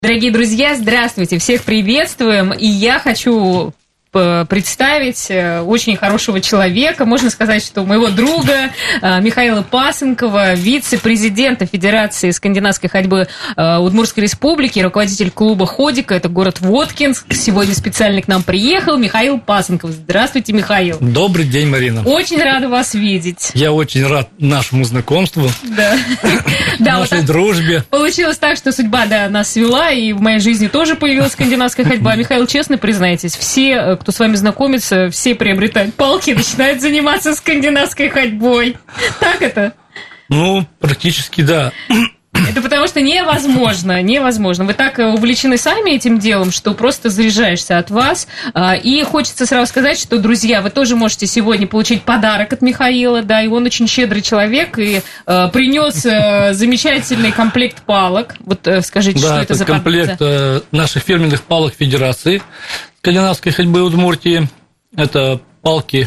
Дорогие друзья, здравствуйте, всех приветствуем, и я хочу представить очень хорошего человека, можно сказать, что моего друга Михаила Пасынкова, вице-президента Федерации скандинавской ходьбы Удмуртской Республики, руководитель клуба «Ходика», это город Воткинск. Сегодня специально к нам приехал Михаил Пасынков. Здравствуйте, Михаил. Добрый день, Марина. Очень рада вас видеть. Я очень рад нашему знакомству, нашей дружбе. Получилось так, что судьба нас свела, и в моей жизни тоже появилась скандинавская ходьба. Михаил, честно признайтесь, все, кто с вами знакомится, все приобретают палки и начинают заниматься скандинавской ходьбой. Так это? Ну, практически да. Это потому что невозможно. Вы так увлечены сами этим делом, что просто заряжаешься от вас. И хочется сразу сказать, что, друзья, вы тоже можете сегодня получить подарок от Михаила, да, и он очень щедрый человек, и принес замечательный комплект палок. Вот скажите, что это за комплект наших фирменных палок Федерации скандинавской ходьбы Удмуртии. Это палки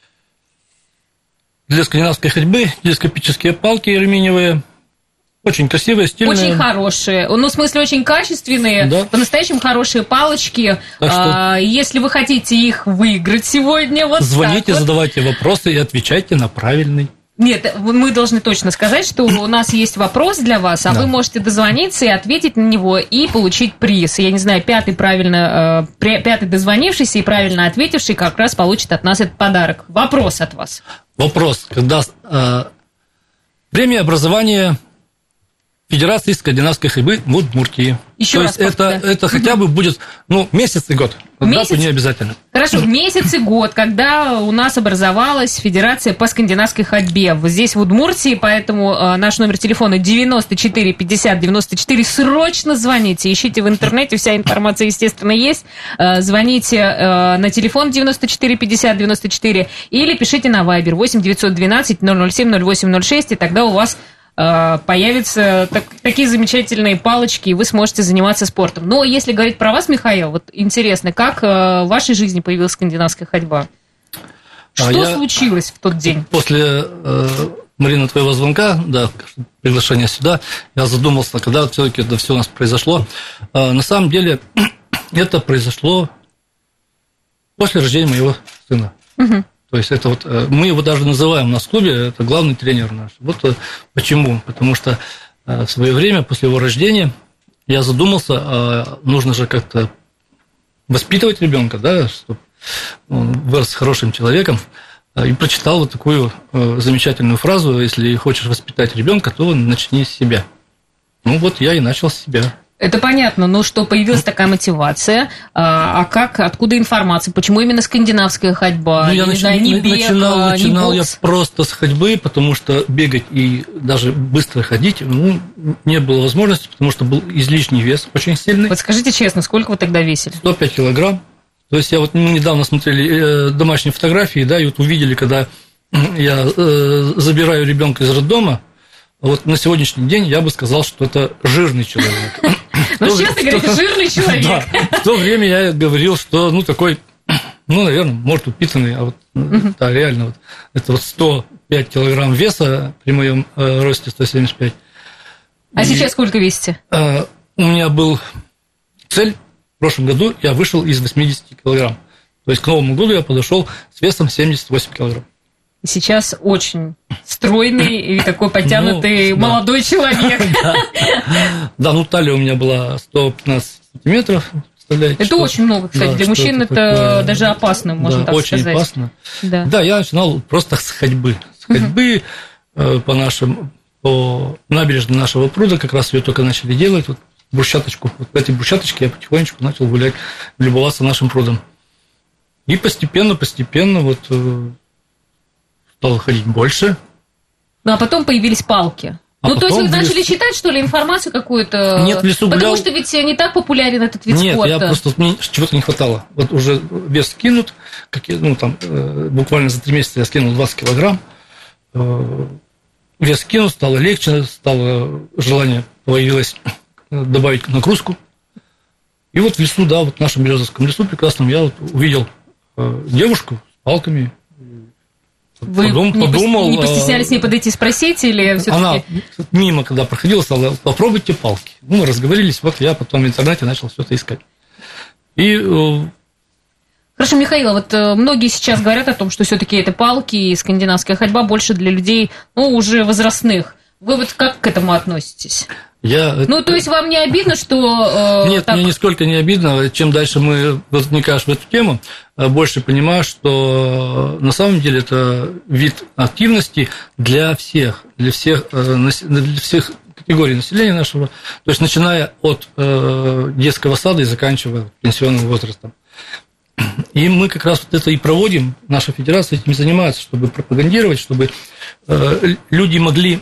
для скандинавской ходьбы, телескопические палки алюминиевые. Очень красивые, стильные. Очень хорошие. Ну, в смысле, очень качественные. Да. По-настоящему хорошие палочки. Что... Если вы хотите их выиграть сегодня, вот звоните, так задавайте вопросы и отвечайте на правильный. Нет, мы должны точно сказать, что у нас есть вопрос для вас, а вы можете дозвониться и ответить на него, и получить приз. Я не знаю, пятый дозвонившийся и правильно ответивший как раз получит от нас этот подарок. Вопрос от вас. Вопрос. Когда премия образования Федерации скандинавской ходьбы в Удмуртии. Еще раз. То есть это хотя бы будет месяц и год. Дату не обязательно. Хорошо, месяц и год, когда у нас образовалась Федерация по скандинавской ходьбе. Здесь в Удмуртии, поэтому наш номер телефона 94 50 94. Срочно звоните, ищите в интернете, вся информация, естественно, есть. Звоните на телефон 94 50 94 или пишите на Viber 8 912 007 0806, и тогда у вас появятся такие замечательные палочки, и вы сможете заниматься спортом. Но если говорить про вас, Михаил, вот интересно, как в вашей жизни появилась скандинавская ходьба? Что случилось в тот день? После, Марина, твоего звонка, приглашения сюда, я задумался, когда все-таки это все у нас произошло. На самом деле, это произошло после рождения моего сына. Угу. То есть это мы его даже называем у нас в клубе, это главный тренер наш. Вот почему. Потому что в свое время, после его рождения, я задумался, нужно же как-то воспитывать ребенка, да, чтобы он вырос хорошим человеком. И прочитал вот такую замечательную фразу: если хочешь воспитать ребенка, то начни с себя. Ну вот я и начал с себя. Это понятно, но что появилась такая мотивация, откуда информация, почему именно скандинавская ходьба? Начинал я просто с ходьбы, потому что бегать и даже быстро ходить не было возможности, потому что был излишний вес очень сильный. Вот скажите честно, сколько вы тогда весили? 105 килограмм. То есть мы недавно смотрели домашние фотографии, да, и вот увидели, когда я забираю ребенка из роддома. Вот на сегодняшний день я бы сказал, что это жирный человек. Ну, честно говоря, жирный человек. Да, в то время я говорил, что, такой, наверное, может, упитанный, а да, реально, это 105 килограмм веса при моем росте 175. А сейчас сколько весите? У меня был цель, в прошлом году я вышел из 80 килограмм. То есть к Новому году я подошел с весом 78 килограмм. Сейчас очень стройный и такой подтянутый молодой человек. Да, талия у меня была 115 сантиметров. Это очень много, кстати. Для мужчин это даже опасно, можно так сказать. Очень опасно. Да, я начинал просто с ходьбы. С ходьбы по набережной нашего пруда, как раз ее только начали делать. Брусчаточку. Вот по этой брусчаточке я потихонечку начал гулять, любоваться нашим прудом. И постепенно стало ходить больше. Ну, а потом появились палки. То есть вы начали читать, что ли, информацию какую-то? Нет, в лесу гулял. Потому что ведь не так популярен этот вид спорта. Нет, я просто, мне чего-то не хватало. Вот уже вес скинут, буквально за 3 месяца я скинул 20 килограмм. Вес скинул, стало легче, желание появилось добавить нагрузку. И в лесу, в нашем Березовском лесу прекрасном, я увидел девушку с палками. Вы подумал, не постеснялись с ней подойти спросить, или все-таки... Она мимо, когда проходила, сказала: попробуйте палки. Мы разговорились, вот я потом в интернете начал все это искать. Хорошо, Михаил, вот многие сейчас говорят о том, что все-таки это палки и скандинавская ходьба больше для людей, уже возрастных. Вы вот как к этому относитесь? То есть вам не обидно, что... Нет, мне нисколько не обидно. Чем дальше вникаешь в эту тему, больше понимаешь, что на самом деле это вид активности для всех категорий населения нашего, то есть начиная от детского сада и заканчивая пенсионным возрастом. И мы как раз вот это и проводим, наша федерация этим занимается, чтобы пропагандировать, чтобы люди могли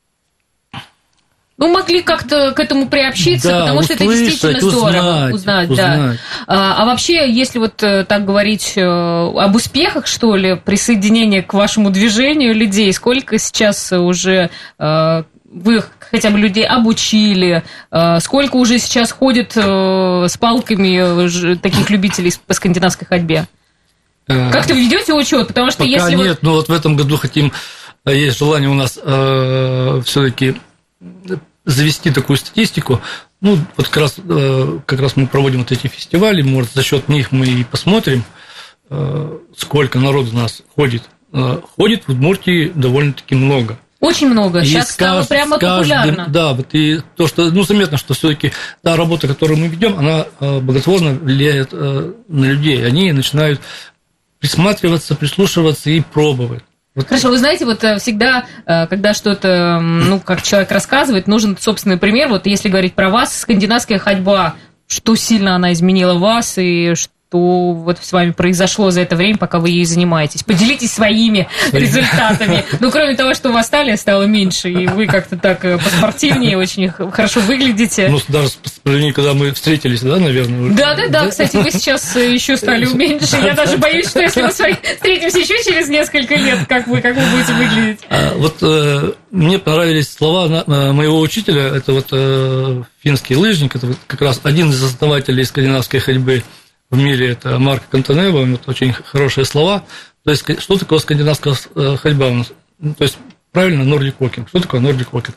как-то к этому приобщиться, потому что это действительно здорово узнать. Да. А вообще, если вот так говорить об успехах, что ли, присоединения к вашему движению людей, сколько сейчас уже вы хотя бы людей обучили, сколько уже сейчас ходит с палками таких любителей по скандинавской ходьбе? Как-то ведете учет? Потому что пока если нет, но вот в этом году есть желание у нас все-таки завести такую статистику. Вот как раз мы проводим вот эти фестивали, может, за счет них мы и посмотрим, сколько народу у нас ходит. Ходит в Удмуртии довольно-таки много. Очень много. Сейчас стало прямо популярно. Да, вот и то, что заметно, что все-таки та работа, которую мы ведем, она благотворно влияет на людей. Они начинают присматриваться, прислушиваться и пробовать. Хорошо, вы знаете, вот всегда, когда что-то, как человек рассказывает, нужен собственный пример. Вот если говорить про вас, скандинавская ходьба, что сильно она изменила вас и что вот с вами произошло за это время, пока вы ей занимаетесь? Поделитесь своими результатами. Кроме того, что у вас талия стала меньше, и вы как-то так поспортивнее, очень хорошо выглядите. Даже по сравнению, когда мы встретились, да, наверное? Да, кстати, вы сейчас еще стали меньше. Я даже боюсь, что если мы встретимся еще через несколько лет, как вы будете выглядеть. Вот мне понравились слова моего учителя, это вот финский лыжник, это вот как раз один из основателей скандинавской ходьбы в мире, это Марко Кантанева, вот очень хорошие слова. То есть, что такое скандинавская ходьба у нас? То есть, правильно, Nordic Walking. Что такое Nordic Walking?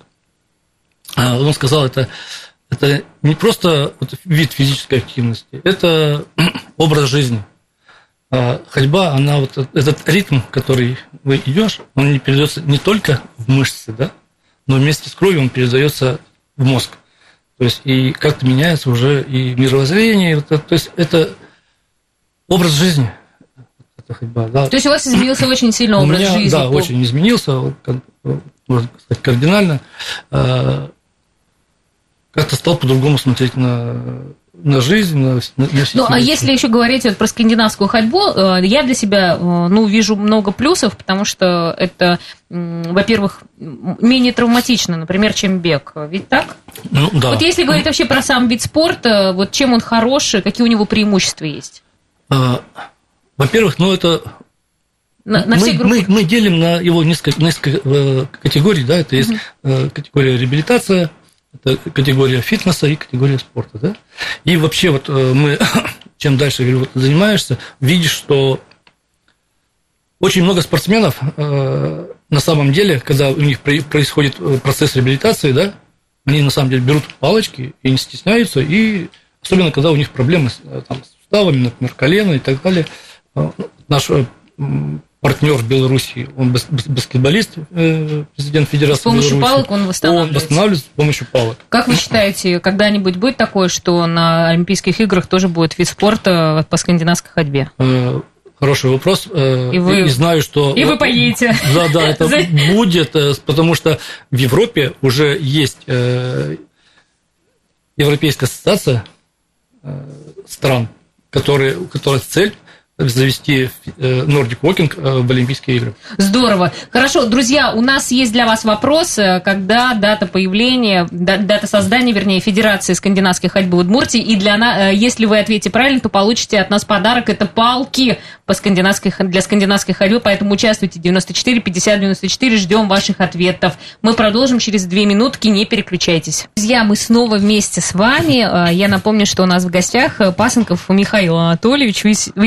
Он сказал, это не просто вид физической активности, это образ жизни. Ходьба, она вот этот ритм, который вы идешь, он не передается не только в мышцы, да, но вместе с кровью он передается в мозг. То есть, и как-то меняется уже и мировоззрение, то есть, это образ жизни. Это ходьба, да. То есть, у вас изменился очень сильно образ жизни? Да, очень изменился, можно сказать, кардинально. Как-то стал по-другому смотреть на жизнь, на а если еще говорить про скандинавскую ходьбу, я для себя вижу много плюсов, потому что это, во-первых, менее травматично, например, чем бег. Ведь так? Да. Вот если говорить вообще про сам вид спорта, вот чем он хороший, какие у него преимущества есть? Во-первых, это... Мы делим на его несколько категорий, да, это есть категория реабилитация, это категория фитнеса и категория спорта, да. И вообще вот мы, чем дальше занимаешься, видишь, что очень много спортсменов на самом деле, когда у них происходит процесс реабилитации, да, они на самом деле берут палочки и не стесняются, и особенно когда у них проблемы с суставами, например, колено и так далее. Наш партнер в Беларуси, он баскетболист, президент Федерации Беларуси. С помощью палок он восстанавливается? Он восстанавливается с помощью палок. Как вы считаете, когда-нибудь будет такое, что на Олимпийских играх тоже будет вид спорта по скандинавской ходьбе? Хороший вопрос. И знаю, что... И вы поедете. Да, это будет, потому что в Европе уже есть Европейская ассоциация стран, у которой цель завести Nordic Walking в Олимпийские игры. Здорово. Хорошо, друзья, у нас есть для вас вопрос, когда дата появления, дата создания, вернее, Федерации скандинавской ходьбы в Удмуртии, и если вы ответите правильно, то получите от нас подарок, это палки для скандинавской ходьбы, поэтому участвуйте, 94 50 94, ждем ваших ответов. Мы продолжим через 2 минутки, не переключайтесь. Друзья, мы снова вместе с вами. Я напомню, что у нас в гостях Пасынков Михаил Анатольевич, вице-президент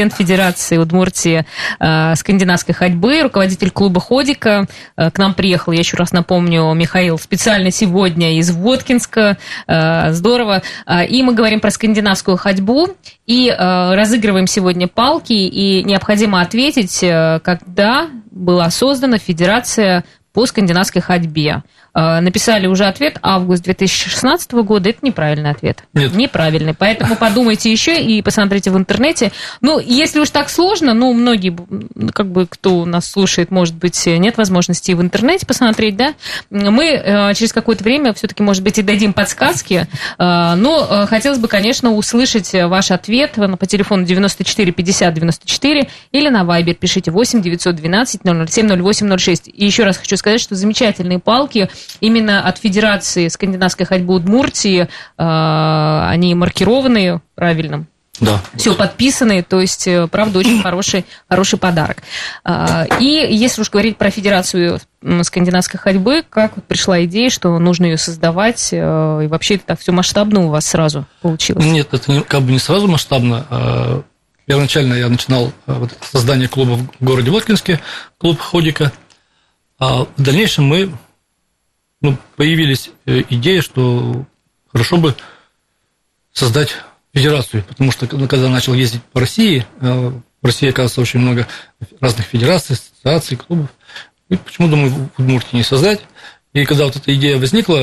президент Федерации Удмуртии скандинавской ходьбы, руководитель клуба «Ходика». К нам приехал, я еще раз напомню, Михаил специально сегодня из Воткинска. Здорово. И мы говорим про скандинавскую ходьбу и разыгрываем сегодня палки. И необходимо ответить, когда была создана Федерация по скандинавской ходьбе. Написали уже ответ август 2016 года. Это неправильный ответ. Нет. Неправильный. Поэтому подумайте еще и посмотрите в интернете. Ну, если уж так сложно, ну, многие, как бы, кто нас слушает, может быть, нет возможности в интернете посмотреть, да? Мы через какое-то время все-таки, может быть, и дадим подсказки. Но хотелось бы, конечно, услышать ваш ответ по телефону 94 50 94 или на Viber пишите 8 912 007 08 06. И еще раз хочу сказать, что замечательные палки именно от Федерации скандинавской ходьбы Удмуртии, они маркированные правильно. Да. Все подписаны, то есть, правда, очень хороший подарок. И если уж говорить про Федерацию скандинавской ходьбы, как пришла идея, что нужно ее создавать, и вообще это так все масштабно у вас сразу получилось? Нет, это как бы не сразу масштабно. Первоначально я начинал создание клуба в городе Воткинске, клуб «Ходика», а в дальнейшем появились идеи, что хорошо бы создать федерацию, потому что когда начал ездить по России, в России, оказывается, очень много разных федераций, ассоциаций, клубов, и почему, думаю, в Удмуртии не создать. И когда вот эта идея возникла,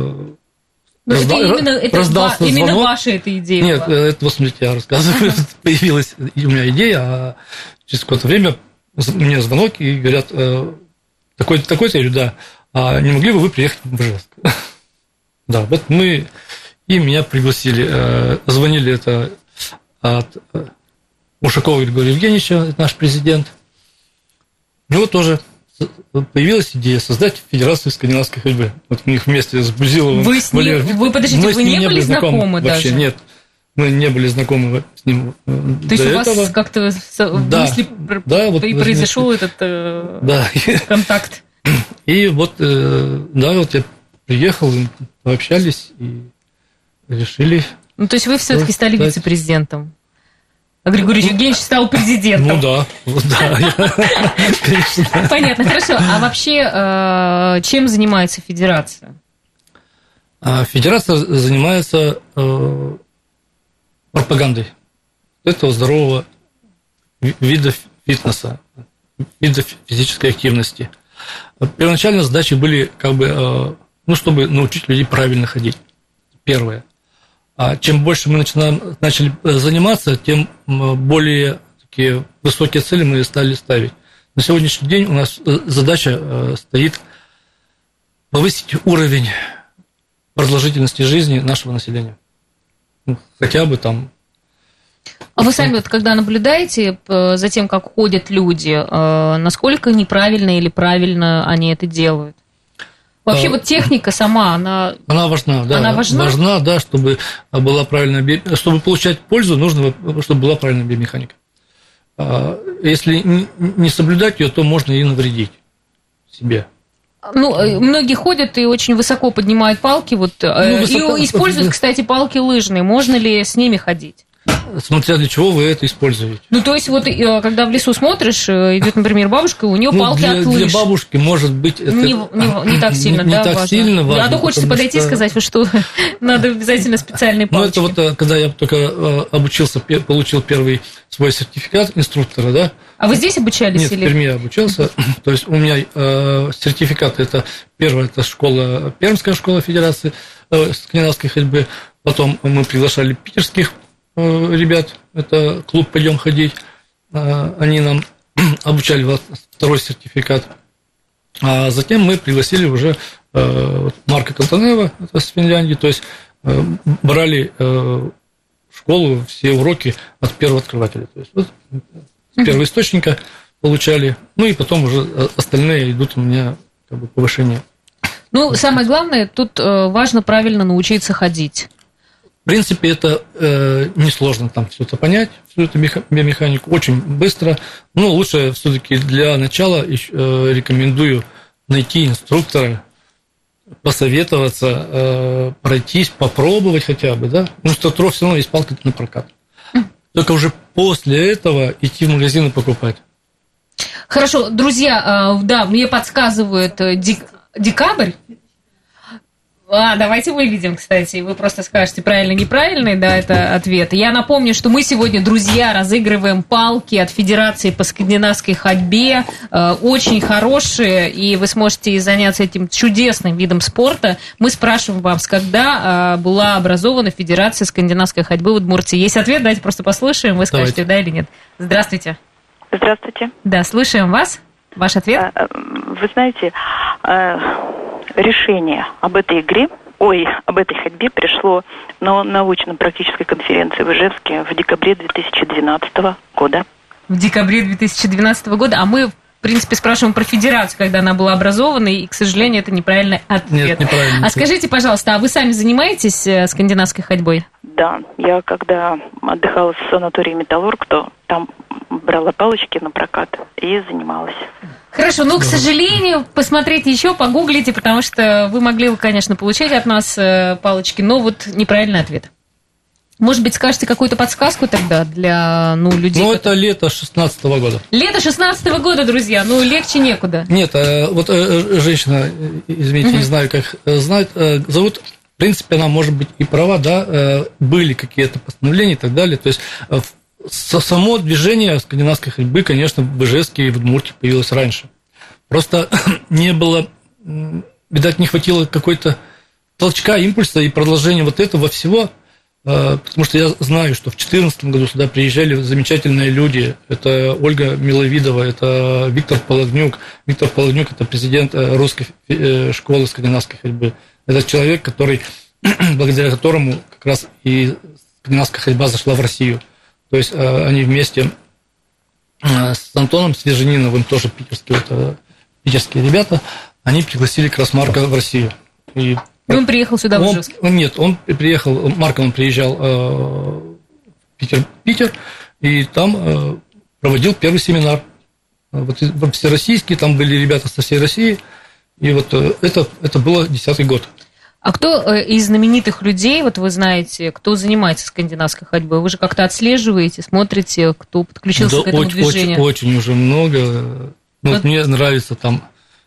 именно ваша эта идея Нет, была? это, вот смотрите, я рассказываю, появилась у меня идея, а через какое-то время мне звонок и говорят, такой-то, я говорю, да, а не могли бы вы приехать в Ижевск? Да, вот мы, и меня пригласили, звонили это от Ушакова Григория Евгеньевича, это наш президент. У него тоже появилась идея создать Федерацию скандинавской ходьбы. Вот у них вместе с Бузиловым. Вы подождите, вы не были знакомы даже? Вообще нет. Мы не были знакомы с ним. То есть у вас как-то мысли и произошел этот контакт? И вот, вот я приехал, пообщались и решили. Ну, то есть вы все-таки стали вице-президентом, а Григорий Евгеньевич стал президентом. Ну да, конечно. Понятно, хорошо. А вообще, чем занимается Федерация? Федерация занимается пропагандой этого здорового вида фитнеса, вида физической активности. Первоначально задачи были, чтобы научить людей правильно ходить. Первое. А чем больше мы начали заниматься, тем более такие высокие цели мы стали ставить. На сегодняшний день у нас задача стоит повысить уровень продолжительности жизни нашего населения. Хотя бы там. А вы сами, когда наблюдаете за тем, как ходят люди, насколько неправильно или правильно они это делают? Вообще вот техника сама, она важна, да. Она важна? Важна, да, чтобы была правильная чтобы получать пользу, нужно, чтобы была правильная биомеханика. Если не соблюдать ее, то можно и навредить себе. Ну, многие ходят и очень высоко поднимают палки, и используют, кстати, палки лыжные. Можно ли с ними ходить? Смотря для чего вы это используете. Ну, то есть, вот когда в лесу смотришь, идет, например, бабушка, у нее палки от лыж. Для бабушки, может быть, это не так сильно, не так сильно важно. А то хочется подойти и сказать, что надо обязательно специальные палочки. Ну, это вот, когда я только обучился, получил первый свой сертификат инструктора, да. А вы здесь обучались? Нет, в Перми я обучался. То есть, у меня сертификат, это первое, это Пермская школа Федерации скандинавской ходьбы. Потом мы приглашали питерских ребят, это клуб «Пойдем ходить», они нам обучали второй сертификат, а затем мы пригласили уже Марка Кантанева, это с Финляндии, то есть брали в школу все уроки от первого открывателя, то есть с первого источника получали, ну и потом уже остальные идут у меня повышение. Ну, самое главное, тут важно правильно научиться ходить. В принципе, это несложно там все это понять, всю эту биомеханику, очень быстро. Но лучше все-таки для начала рекомендую найти инструктора, посоветоваться, пройтись, попробовать хотя бы, да. Потому что все равно есть палка на прокат. Только уже после этого идти в магазин и покупать. Хорошо, друзья, да, мне подсказывают декабрь. Давайте выведем, кстати, вы просто скажете правильно-неправильный, да, это ответ. Я напомню, что мы сегодня, друзья, разыгрываем палки от Федерации по скандинавской ходьбе, очень хорошие, и вы сможете заняться этим чудесным видом спорта. Мы спрашиваем вас, когда была образована Федерация скандинавской ходьбы в Удмуртии. Есть ответ, давайте просто послушаем, вы скажете, да или нет. Здравствуйте. Здравствуйте. Да, слушаем вас. Ваш ответ? Вы знаете, решение об этой ходьбе пришло на научно-практической конференции в Ижевске в декабре 2012 года. В декабре 2012 года, а мы, в принципе, спрашиваем про федерацию, когда она была образована, и, к сожалению, это неправильный ответ. Нет, неправильный. А скажите, пожалуйста, а вы сами занимаетесь скандинавской ходьбой? Да, я когда отдыхала в санатории «Металлург», то там брала палочки на прокат и занималась. Хорошо, к сожалению, посмотрите еще, погуглите, потому что вы могли, конечно, получить от нас палочки, но вот неправильный ответ. Может быть, скажете какую-то подсказку тогда для людей? Это лето 2016 года. Лето 2016 года, друзья, легче некуда. Нет, женщина, извините, не знаю, как знать, зовут, в принципе, она может быть и права, да, были какие-то постановления и так далее, то есть само движение скандинавской ходьбы, конечно, в Ижевске и в Удмуртии появилось раньше. Просто не было, видать, не хватило какой-то толчка, импульса и продолжения вот этого всего, потому что я знаю, что в 2014 году сюда приезжали замечательные люди. Это Ольга Миловидова, это Виктор Пологнюк. Виктор Пологнюк – это президент русской школы скандинавской ходьбы. Это человек, благодаря которому как раз и скандинавская ходьба зашла в Россию. То есть они вместе с Антоном Свежениновым, тоже питерские ребята, они пригласили как раз Марка в Россию. И он приехал сюда в Ижевск? Нет, он приезжал в Питер, и там проводил первый семинар. Всероссийский, там были ребята со всей России, и это было 10-й год. А кто из знаменитых людей, вы знаете, кто занимается скандинавской ходьбой? Вы же как-то отслеживаете, смотрите, кто подключился к этому движению? Очень уже много. Мне нравится там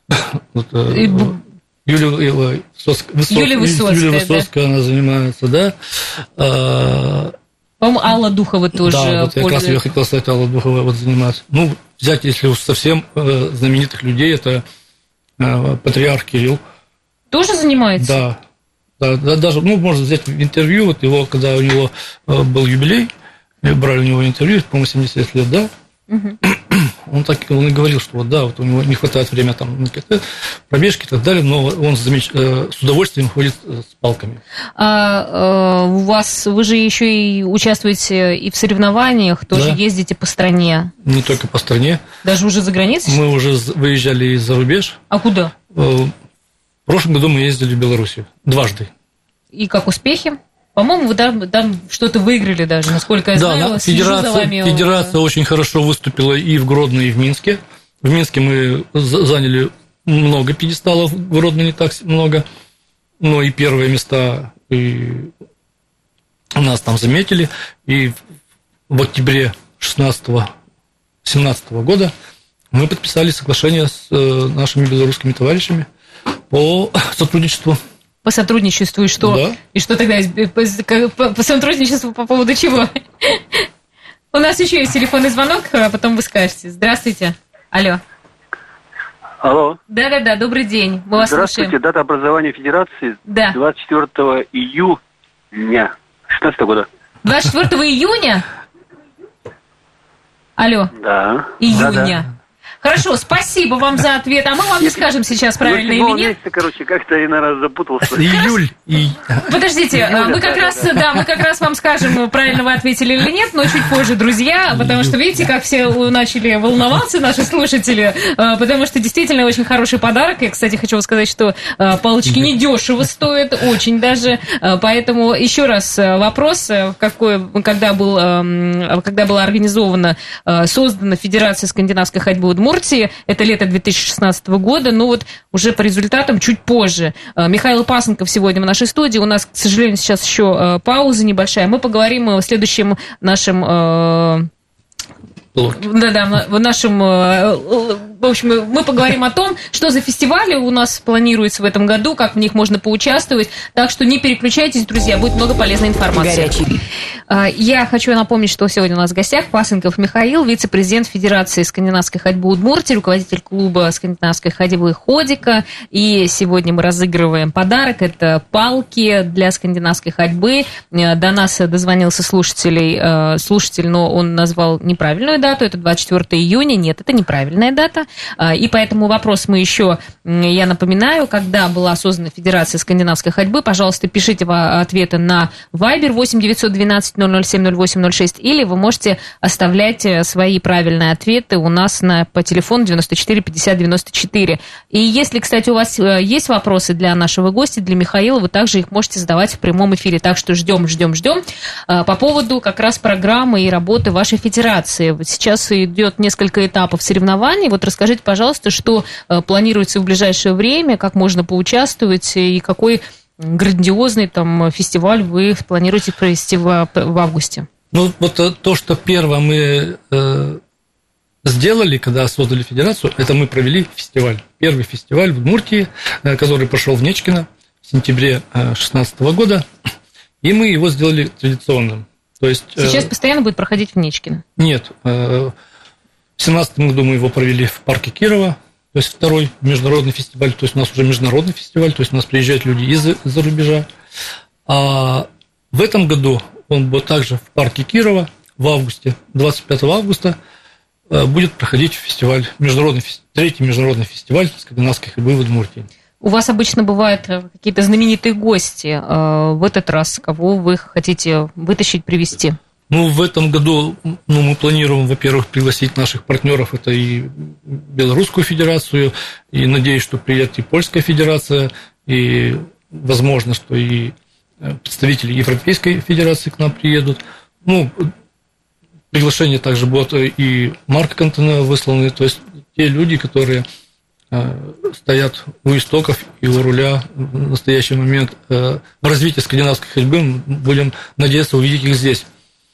Юлия Высоцкая, она занимается, да. По-моему, Алла Духова тоже. Да, я как раз хотел сказать, Алла Духова занимается. Взять, если уж совсем знаменитых людей, это патриарх Кирилл. Тоже занимается? Да, даже, можно взять интервью, его, когда у него был юбилей, брали у него интервью, по-моему, 70 лет, да, он и говорил, что у него не хватает времени там на пробежки и так далее, но он с удовольствием ходит с палками. Вы же еще и участвуете и в соревнованиях, тоже ездите по стране. Не только по стране. Даже уже за границей? Мы уже выезжали и за рубеж. А куда? В прошлом году мы ездили в Белоруссию дважды. И как успехи? По-моему, вы там что-то выиграли даже, насколько я знаю. Федерация очень хорошо выступила и в Гродно, и в Минске. В Минске мы заняли много пьедесталов, в Гродно не так много, но и первые места и нас там заметили. И в октябре 2017 года мы подписали соглашение с нашими белорусскими товарищами по сотрудничеству. По сотрудничеству и что? Да. И что тогда? По сотрудничеству по поводу чего? У нас еще есть телефонный звонок, а потом вы скажете. Здравствуйте. Алло. Алло. Да, добрый день. Мы вас Здравствуйте. слушаем. Дата образования Федерации 24 июня 2016 года. 24 июня? Алло. Да. Июня. Да. Хорошо, спасибо вам за ответ. А мы вам не скажем сейчас, правильно или нет. Как-то я, наверное, запутался. Июль. Подождите, мы как раз вам скажем, правильно вы ответили или нет, но чуть позже, друзья, потому что видите, как все начали волноваться, наши слушатели, потому что действительно очень хороший подарок. Я, кстати, хочу вам сказать, что палочки недешево стоят, очень даже. Поэтому еще раз вопрос, когда была создана Федерация скандинавской ходьбы Удмуртии, это лето 2016 года, но вот уже по результатам чуть позже. Михаил Пасынков сегодня в нашей студии. У нас, к сожалению, сейчас еще пауза небольшая. Мы поговорим в следующем нашем Да, в нашем... В общем, мы поговорим о том, что за фестивали у нас планируется в этом году, как в них можно поучаствовать. Так что не переключайтесь, друзья, будет много полезной информации. Горячий. Я хочу напомнить, что сегодня у нас в гостях Пасынков Михаил, вице-президент Федерации скандинавской ходьбы Удмуртии, руководитель клуба скандинавской ходьбы Ходика. И сегодня мы разыгрываем подарок. Это палки для скандинавской ходьбы. До нас дозвонился слушатель, но он назвал неправильную дату. Это 24 июня. Нет, это неправильная дата. И поэтому вопрос я напоминаю, когда была создана Федерация скандинавской ходьбы, пожалуйста, пишите ответы на Viber 8 912 007 08 06, или вы можете оставлять свои правильные ответы у нас по телефону 94 50 94. И если, кстати, у вас есть вопросы для нашего гостя, для Михаила, вы также их можете задавать в прямом эфире. Так что ждем. По поводу как раз программы и работы вашей федерации. Сейчас идет несколько этапов соревнований. Вот расскажите, пожалуйста, что планируется в ближайшее время, как можно поучаствовать и какой грандиозный там фестиваль вы планируете провести в августе? Ну, вот то, что первое мы сделали, когда создали федерацию, это мы провели фестиваль. Первый фестиваль в Удмуртии, который прошел в Нечкино в сентябре 2016 года, и мы его сделали традиционным. То есть, сейчас постоянно будет проходить в Нечкино? Нет. В 2017 году мы его провели в парке Кирова, то есть второй международный фестиваль, то есть у нас уже международный фестиваль, то есть у нас приезжают люди из-за рубежа. А в этом году он будет также в парке Кирова в августе, 25 августа, будет проходить фестиваль, третий международный фестиваль скандинавской ходьбы в Удмуртии. У вас обычно бывают какие-то знаменитые гости. В этот раз кого вы хотите вытащить, привести? Ну, в этом году мы планируем, во-первых, пригласить наших партнеров, это и Белорусскую федерацию, и надеюсь, что приедет и Польская федерация, и возможно, что и представители Европейской федерации к нам приедут. Ну, приглашения также будут и маркетинга высланы, то есть те люди, которые стоят у истоков и у руля в настоящий момент развития скандинавской ходьбы, мы будем надеяться увидеть их здесь.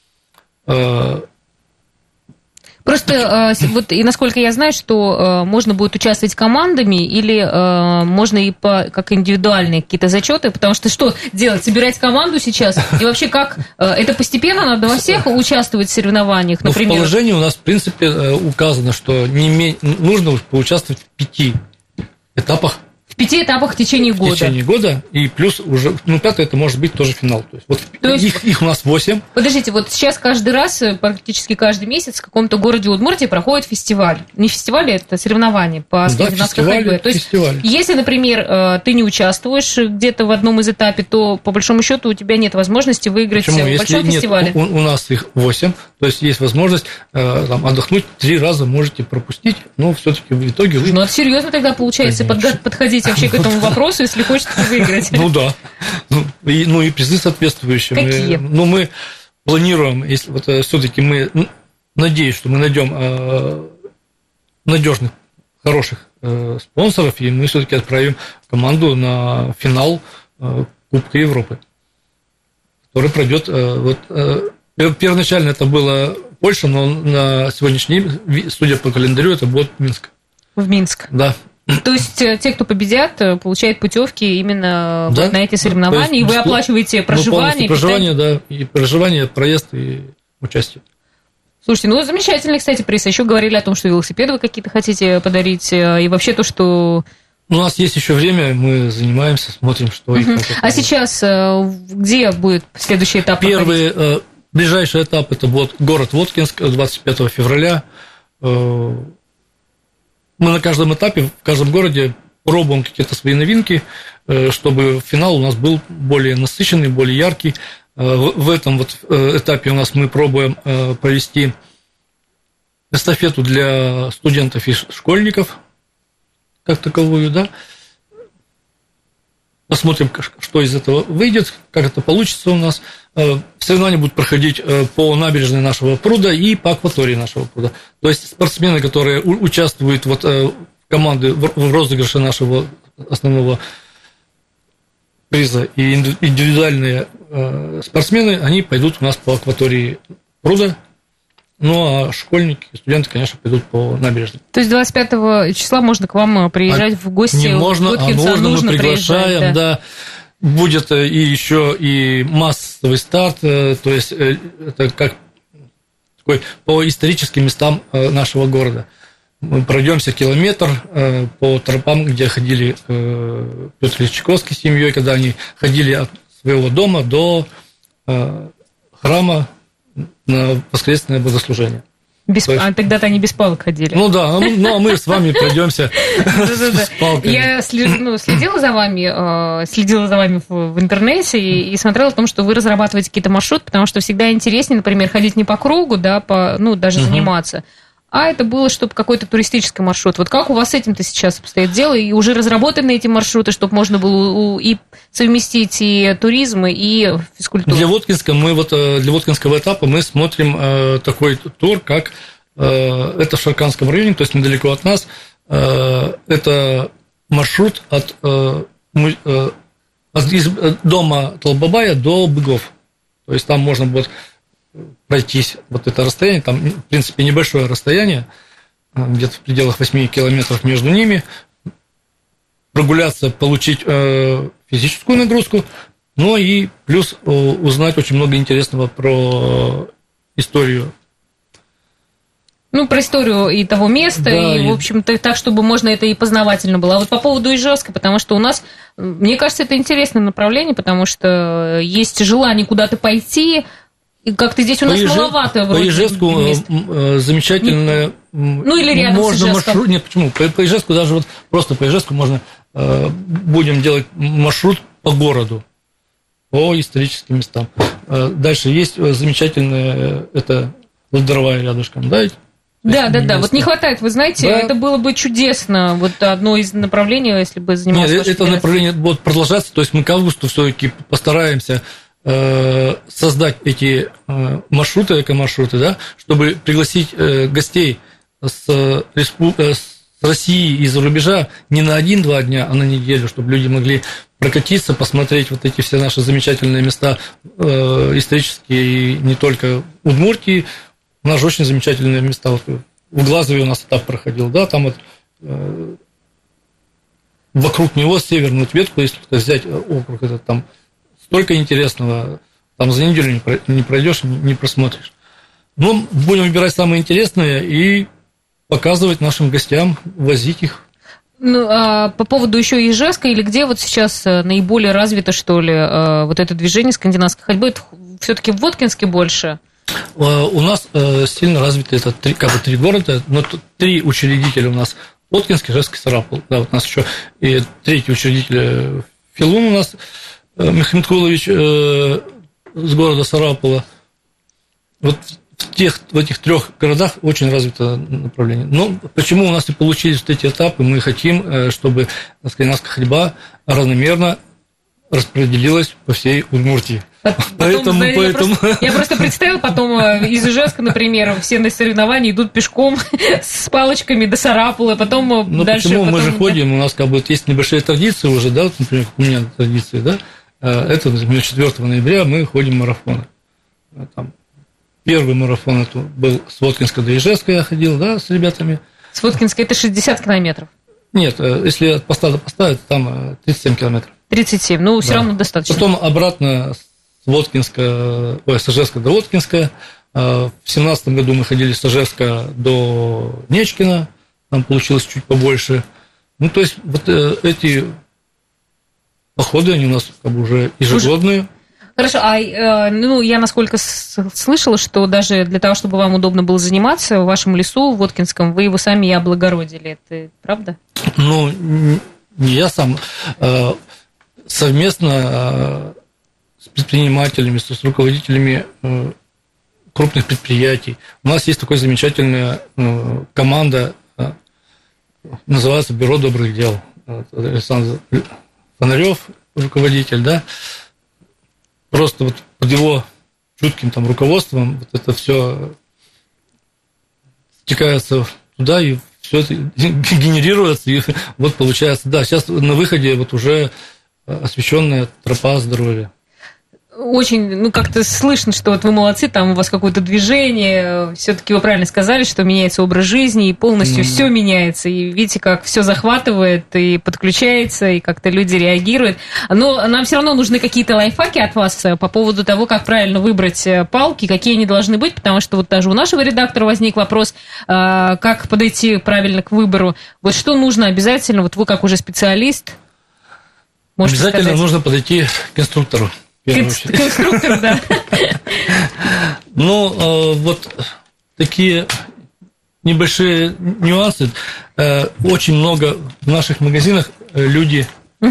Просто, вот, и насколько я знаю, что можно будет участвовать командами или можно и как индивидуальные какие-то зачеты, потому что что делать, собирать команду сейчас? И вообще как, это постепенно надо во всех участвовать в соревнованиях, например? В положении у нас, в принципе, указано, что нужно поучаствовать в 5 этапах. В 5 этапах в течение года. В течение года, и плюс уже, 5-й это может быть тоже финал. То есть их у нас 8. Подождите, вот сейчас каждый раз, практически каждый месяц в каком-то городе Удмуртии проходит фестиваль. Не фестиваль, это соревнования по скандинавской ходьбе. То есть, если, например, ты не участвуешь где-то в одном из этапов, то, по большому счету, у тебя нет возможности выиграть в большом фестивале. У нас их 8, то есть есть возможность отдохнуть 3 раза, можете пропустить, но все-таки в итоге вы... Ну, это серьезно тогда получается подходить вообще к этому вопросу, если хочешь выиграть. Ну да. И призы соответствующие. Какие? Мы планируем, если вот все-таки надеюсь, что мы найдем надежных, хороших спонсоров, и мы все-таки отправим команду на финал Кубка Европы, который пройдет. Первоначально это было Польша, но на сегодняшний день, судя по календарю, это будет Минск. В Минск? Да. То есть те, кто победят, получают путевки именно на эти соревнования, и вы оплачиваете проживание, проживание, да, и проживание, проезд и участие. Слушайте, замечательный, кстати, приз. Еще говорили о том, что велосипеды вы какие-то хотите подарить, и вообще то, что... У нас есть еще время, мы занимаемся, смотрим, что и как. А сейчас где будет следующий этап? Ближайший этап это будет город Воткинск 25 февраля. Мы на каждом этапе, в каждом городе пробуем какие-то свои новинки, чтобы финал у нас был более насыщенный, более яркий. В этом этапе у нас мы пробуем провести эстафету для студентов и школьников, как таковую, да. Посмотрим, что из этого выйдет, как это получится у нас. Соревнования будут проходить по набережной нашего пруда и по акватории нашего пруда. То есть спортсмены, которые участвуют в команде в розыгрыше нашего основного приза, и индивидуальные спортсмены, они пойдут у нас по акватории пруда Ну, а школьники, студенты, конечно, пойдут по набережной. То есть 25 числа можно к вам приезжать в гости? Не можно, а нужно, мы приглашаем, да. Будет и еще и массовый старт, то есть это как такой по историческим местам нашего города. Мы пройдемся километр по тропам, где ходили Петр Ильич Чайковский с семьей, когда они ходили от своего дома до храма на воскресное богослужение. А тогда-то они без палок ходили. Ну да, ну а мы с вами пройдемся с палками. Я следила за вами в интернете и смотрела о том, что вы разрабатываете какие-то маршруты, потому что всегда интереснее, например, ходить не по кругу, да, даже заниматься, а это было, чтобы какой-то туристический маршрут. Вот как у вас с этим-то сейчас обстоит дело? И уже разработаны эти маршруты, чтобы можно было и совместить и туризм, и физкультуру? Для Воткинского этапа мы смотрим такой тур, как это в Шарканском районе, то есть недалеко от нас. Это маршрут из дома Толбабая до Быгов. То есть там можно будет пройтись вот это расстояние, там, в принципе, небольшое расстояние, где-то в пределах 8 километров между ними, прогуляться, получить физическую нагрузку, но и плюс узнать очень много интересного про историю. Ну, про историю и того места, да, и, в общем-то, так, чтобы можно это и познавательно было. А вот по поводу Ижевска, потому что у нас, мне кажется, это интересное направление, потому что есть желание куда-то пойти. И как-то здесь у нас маловато. По Ижевску замечательно. Ну, или рядом с Ижевском. Нет, почему? По Ижевску, даже вот просто по Ижевску можно будем делать маршрут по городу, по историческим местам. Дальше есть замечательная, это Лодоровая рядышком, да? Да. Вот не хватает, вы знаете, да. Это было бы чудесно. Вот одно из направлений, если бы занималось. Нет, это направление будет продолжаться, то есть мы к августу все-таки постараемся создать эти маршруты, эко-маршруты, да, чтобы пригласить гостей с России и за рубежа не на 1-2 дня, а на неделю, чтобы люди могли прокатиться, посмотреть вот эти все наши замечательные места исторические, и не только в Удмуртии. У нас же очень замечательные места. Вот в Глазове у нас этап проходил, да, там вот вокруг него северную ответку, если взять округ этот, там столько интересного, там за неделю не пройдешь, не просмотришь. Но будем выбирать самые интересные и показывать нашим гостям, возить их. Ну, а по поводу еще Ижевска, или где вот сейчас наиболее развито, что ли, вот это движение скандинавской ходьбы, это все-таки в Воткинске больше? У нас сильно развито это три города, но 3 учредителя у нас: Воткинск, Ижевск и Сарапул. Да, вот у нас еще и 3-й учредитель Филун у нас, Михаил Микулович с города Сарапула. Вот в этих 3 городах очень развито направление. Но почему у нас и получились вот эти этапы? Мы хотим, чтобы скандинавская ходьба равномерно распределилась по всей Удмуртии. Поэтому... Я просто представила, потом из Ижевска, например, все на соревнования идут пешком с палочками до Сарапула, потом дальше... Почему? Мы же ходим, у нас как бы есть небольшие традиции уже, да, вот, например, как у меня традиции, да, это, например, 4 ноября мы ходим марафоны. Там, первый марафон это был с Воткинска до Ижевска, я ходил, да, с ребятами. С Воткинска это 60 километров? Нет, если от поста до поста, это там 37 километров. 37, ну, все равно достаточно. Потом обратно с Ижевска до Воткинска. В 2017 году мы ходили с Ижевска до Нечкина, там получилось чуть побольше. Ну, то есть, вот эти походы, они у нас как бы уже ежегодные. Хорошо, я насколько слышала, что даже для того, чтобы вам удобно было заниматься в вашем лесу, в Воткинском, вы его сами и облагородили, это правда? Ну, не я сам, совместно с предпринимателями, с руководителями крупных предприятий. У нас есть такая замечательная команда, называется «Бюро добрых дел». Александр Фонарев, руководитель, да, просто вот под его чутким там руководством вот это все стекается туда, и все это генерируется, и вот получается, да, сейчас на выходе вот уже освещенная тропа здоровья. очень, как-то слышно, что вот вы молодцы, там у вас какое-то движение, все-таки вы правильно сказали, что меняется образ жизни, и полностью все меняется, и видите, как все захватывает, и подключается, и как-то люди реагируют. Но нам все равно нужны какие-то лайфхаки от вас по поводу того, как правильно выбрать палки, какие они должны быть, потому что вот даже у нашего редактора возник вопрос, как подойти правильно к выбору. Вот что нужно обязательно, вот вы как уже специалист, можете обязательно сказать? Нужно подойти к инструктору. К инструктору, да. Ну, вот такие небольшие нюансы. Очень много в наших магазинах люди...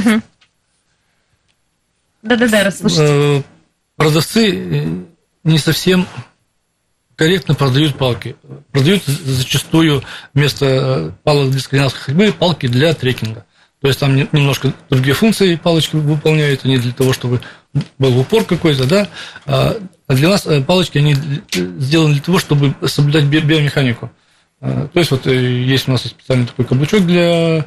Да-да-да, расслышите. Продавцы не совсем корректно продают палки. Продают зачастую вместо палок для скандинавской ходьбы палки для трекинга. То есть там немножко другие функции палочки выполняют, они для того, чтобы был упор какой-то, да. А для нас палочки, они сделаны для того, чтобы соблюдать биомеханику. То есть вот есть у нас специальный такой каблучок для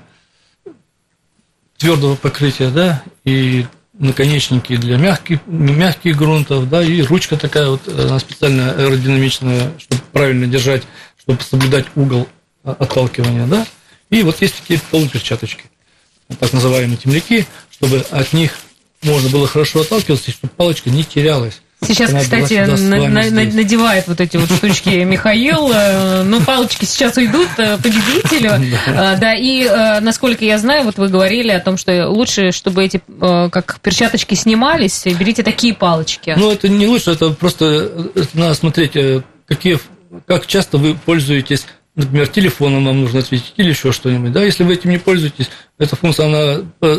твердого покрытия, да, и наконечники для мягких грунтов, да, и ручка такая вот, она специально аэродинамичная, чтобы правильно держать, чтобы соблюдать угол отталкивания, да. И вот есть такие полуперчаточки, так называемые темляки, чтобы от них можно было хорошо отталкиваться, и чтобы палочка не терялась. Сейчас, кстати, надевает вот эти вот штучки Михаил. Ну, палочки сейчас уйдут победителю. Да, и насколько я знаю, вот вы говорили о том, что лучше, чтобы эти как перчаточки снимались, берите такие палочки. Ну, это не лучше, это просто надо смотреть, как часто вы пользуетесь, например, телефоном вам нужно ответить или еще что-нибудь. Да, если вы этим не пользуетесь, эта функция, она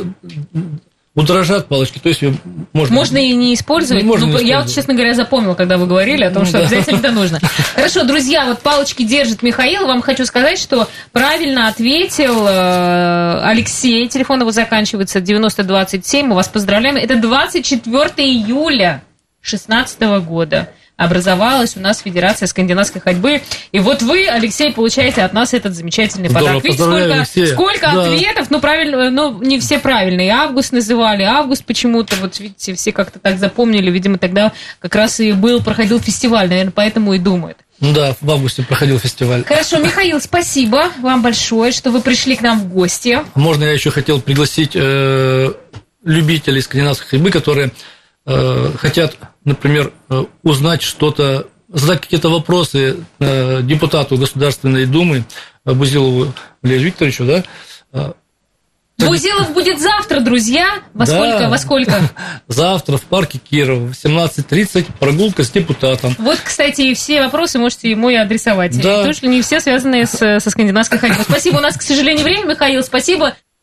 удорожат палочки, то есть ее можно и не использовать. Я вот, честно говоря, запомнила, когда вы говорили о том, что обязательно это нужно. Хорошо, друзья, вот палочки держит Михаил. Вам хочу сказать, что правильно ответил Алексей. Телефон его заканчивается 9027. Мы вас поздравляем. Это 24 июля 2016 года. Образовалась у нас Федерация скандинавской ходьбы. И вот вы, Алексей, получаете от нас этот замечательный подарок. Видите, сколько ответов, ну, правильно, ну, не все правильные. Август называли, август почему-то, вот видите, все как-то так запомнили. Видимо, тогда как раз и проходил фестиваль, наверное, поэтому и думают. Да, в августе проходил фестиваль. Хорошо, Михаил, спасибо вам большое, что вы пришли к нам в гости. Можно я еще хотел пригласить любителей скандинавской ходьбы, которые хотят, например, узнать что-то, задать какие-то вопросы депутату Государственной Думы Бузилову Валерию Викторовичу, да? Бузилов будет завтра, друзья. Во сколько? Завтра в парке Кирова в 17:30 прогулка с депутатом. Вот, кстати, все вопросы можете ему и адресовать. Да. Тоже не все связаны со скандинавской ходьбой. Спасибо, у нас, к сожалению, время, Михаил, спасибо.